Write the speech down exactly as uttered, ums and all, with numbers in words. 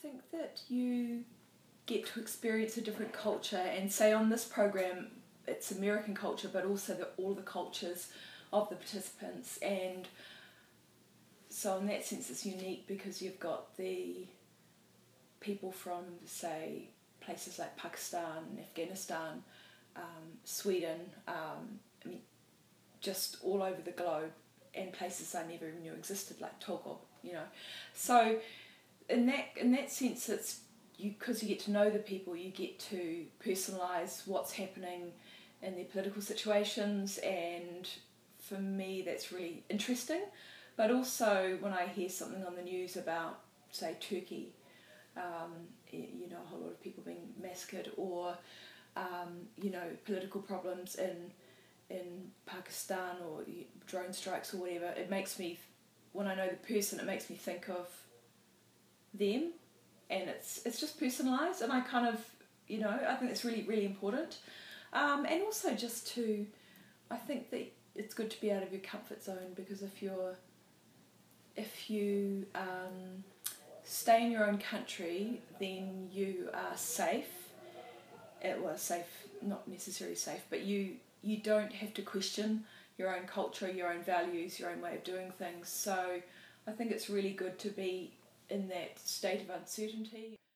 think that you get to experience a different culture, and say on this program it's American culture but also the, all the cultures of the participants, and so in that sense it's unique because you've got the people from, say, places like Pakistan, Afghanistan, um, Sweden, um, I mean just all over the globe, and places I never even knew existed, like Togo, you know. So in that in that sense, it's you because you get to know the people, you get to personalise what's happening in their political situations, and for me that's really interesting. But also when I hear something on the news about, say, Turkey, um, you know, a whole lot of people being massacred, or um, you know, political problems in in Pakistan, or drone strikes or whatever, it makes me, when I know the person, it makes me think of them, and it's it's just personalised, and I kind of, you know, I think it's really, really important. Um, and also just to, I think that it's good to be out of your comfort zone, because if you're, if you um, stay in your own country, then you are safe. It was safe, not necessarily safe, but you you don't have to question your own culture, your own values, your own way of doing things. So I think it's really good to be in that state of uncertainty.